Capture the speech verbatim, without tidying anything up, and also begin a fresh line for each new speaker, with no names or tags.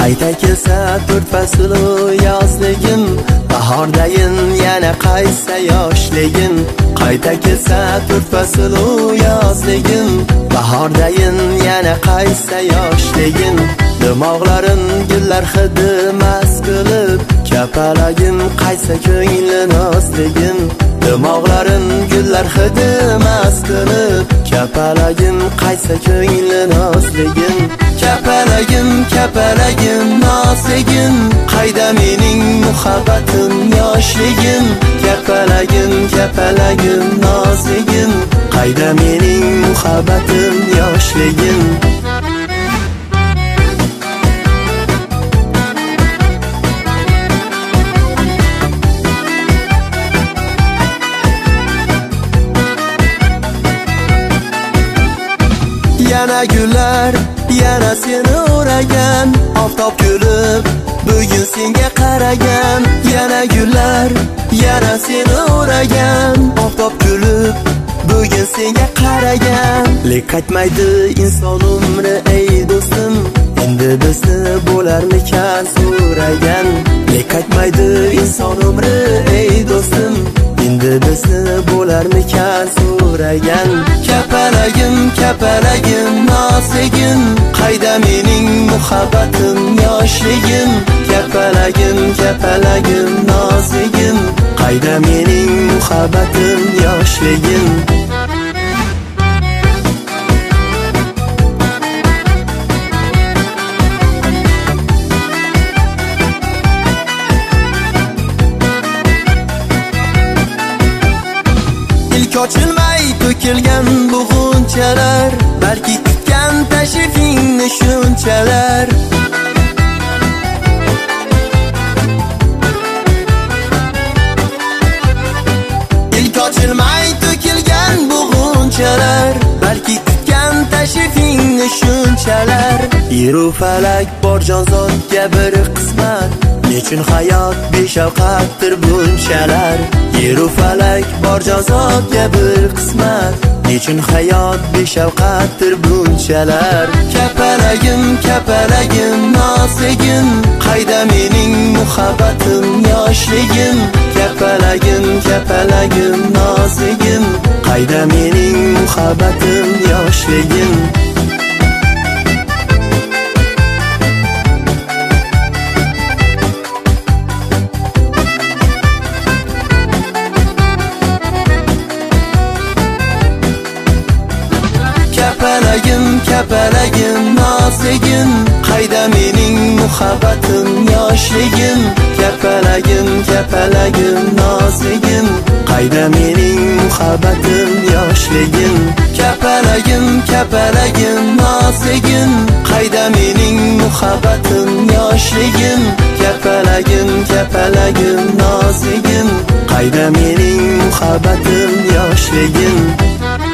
Qayta kelsa to'rt fasl yozligim, bahordayin yana qaysa yoshligim. Qayta kelsa to'rt fasl yozligim, bahordayin yana qaysa yoshligim. Dimoqlarim gullar hidi mast qilib, kapalagim qaysa ko'ngli nozligim. Dimoqlarim gullar hidi mast qilib, kapalagim qaysa ko'ngli nozligim. Kapalagim, kapalagim, nozligim, qayda mening muhabbatim yoshligim. Kapalagim, kapalagim, nozligim, qayda mening muhabbatim yoshligim. Yana gullar, yana seni o'ragan, oftob kulib bugun senga qaragan. Yana gullar, yana seni o'ragan, oftob kulib bugun senga qaragan. Lek qaytmaydi inson umri ey do'stim, endi bizni bo'larmikan so'ragan. Lek qaytmaydi inson umri ey do'stim, endi bizni bo'larmikan so'ragan. Kapalagim, kapalagim, nozligim, qayda mening muhabbatim yoshligim. Kapalagim, kapalagim, nozligim, qayda mening muhabbatim yoshligim. Ochilmay to'kilgan bu g'unchalar, balki kutgan tashrifingni shunchalar. Ilk ochilmay to'kilgan bu g'unchalar, balki kutgan tashrifingni shunchalar. Yeru falak bor jonzotga bir qismat, nechun hayot beshafqatdir bunchalar. Yeru falak bor jonzotga bir qismat, nechun hayot beshafqatdir bunchalar. Kapalagim, kapalagim, nozligim, qayda mening muhabbatim yoshligim. Kapalagim, kapalagim, nozligim, qayda mening muhabbatim yoshligim. Kapalagim, kapalagim, nozligim, qayda mening muhabbatim yoshligim. Kapalagim, kapalagim, nozligim, qayda mening muhabbatim yoshligim. Kapalagim, kapalagim, nozligim, qayda mening muhabbatim yoshligim. Kapalagim, kapalagim, nozligim, qayda mening muhabbatim yoshligim.